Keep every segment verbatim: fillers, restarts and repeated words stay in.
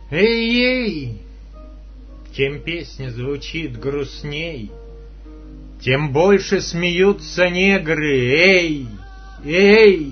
Эй-ей! Чем песня звучит грустней, тем больше смеются негры. Эй! Эй!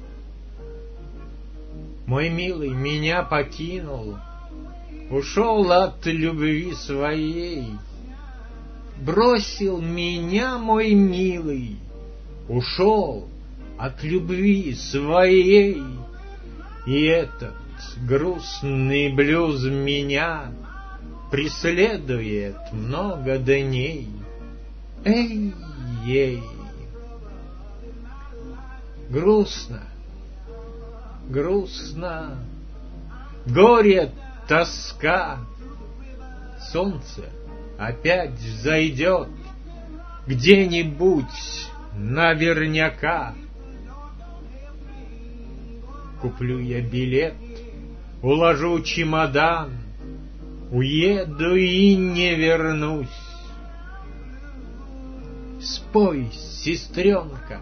Мой милый меня покинул, ушел от любви своей. Бросил меня мой милый, ушел от любви своей. И этот грустный блюз меня преследует много дней. Эй-ей! Грустно, грустно, горе, тоска. Солнце опять взойдет где-нибудь наверняка. Куплю я билет, уложу чемодан, уеду и не вернусь. Спой, сестренка.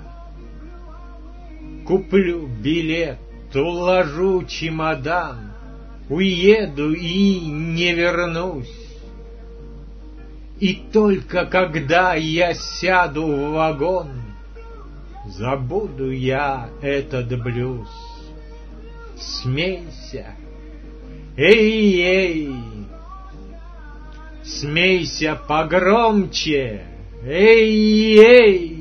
Куплю билет, уложу чемодан, уеду и не вернусь. И только когда я сяду в вагон, забуду я этот блюз. Смейся, эй-эй, смейся погромче, эй-эй.